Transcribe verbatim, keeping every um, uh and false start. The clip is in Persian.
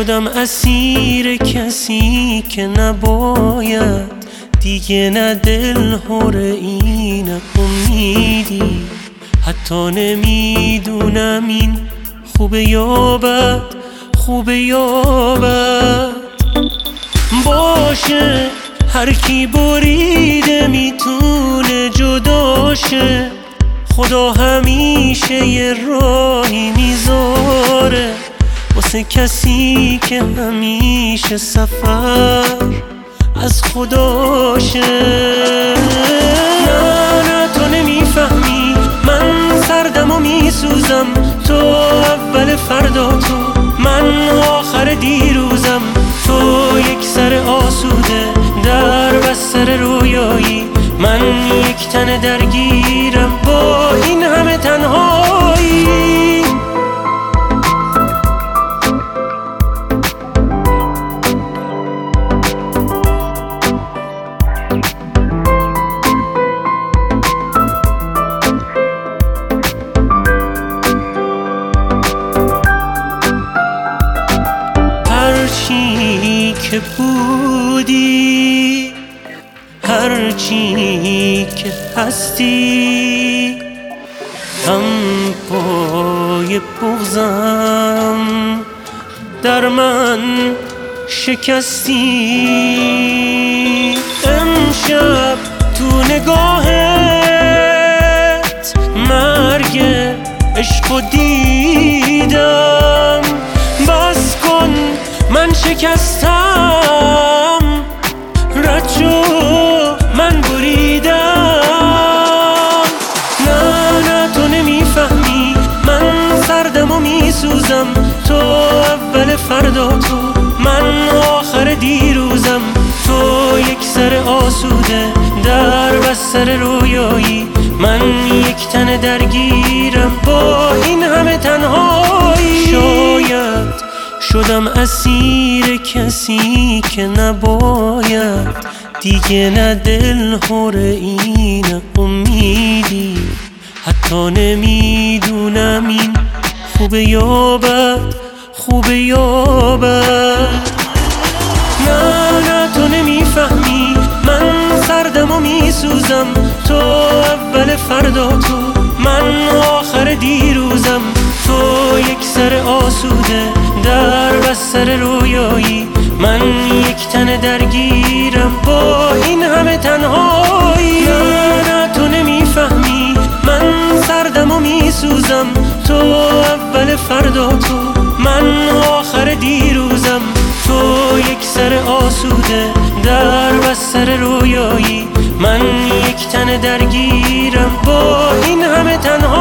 شدم اسیر کسی که نباید، دیگه نه دل هر این امیدی. حتی نمیدونم این خوبه یا بد، خوبه یا بد. باشه هر کی بریده میتونه جداشه، خدا همیشه یه راهی میذاره واسه کسی که همیشه سفر از خداشه. نه نه تو نمیفهمی، من سردم و میسوزم، تو اول فردا، تو من آخر دیروزم. تو یک سر آسوده در بستر رویایی، من یک تن درگیرم با این همه تنهایی. هرچی که بودی، هرچی که هستی، هم پای بغضم در من شکستی. امشب تو نگاهت مرگ عشقو دیدم. بس کن من شکستم، رد شو من بریدم. نه نه تو نمیفهمی، من سردم و میسوزم، تو اول فردا، تو من آخر دیروزم. تو یک سر آسوده در بستر رویایی، من یک تن درگیرم با این همه تنهایی. شاید شدم اسیر کسی که نباید، دیگه نه دل هر این امیدی. حتی نمیدونم این خوبه یا بد، خوبه یا بد. نه نه تو نمیفهمی، من سردم و میسوزم، تو اول فردا، تو من آخر دیروزم. تو یک سر آسوده در بستر رویایی، من یک تن درگیرم با این همه تنهایی. نه نه تو نمیفهمی، من سردم و میسوزم، تو اول فردا، تو من آخر دیروزم. تو یک سر آسوده در بستر رویایی، من یک تن درگیرم با این همه تنهایی.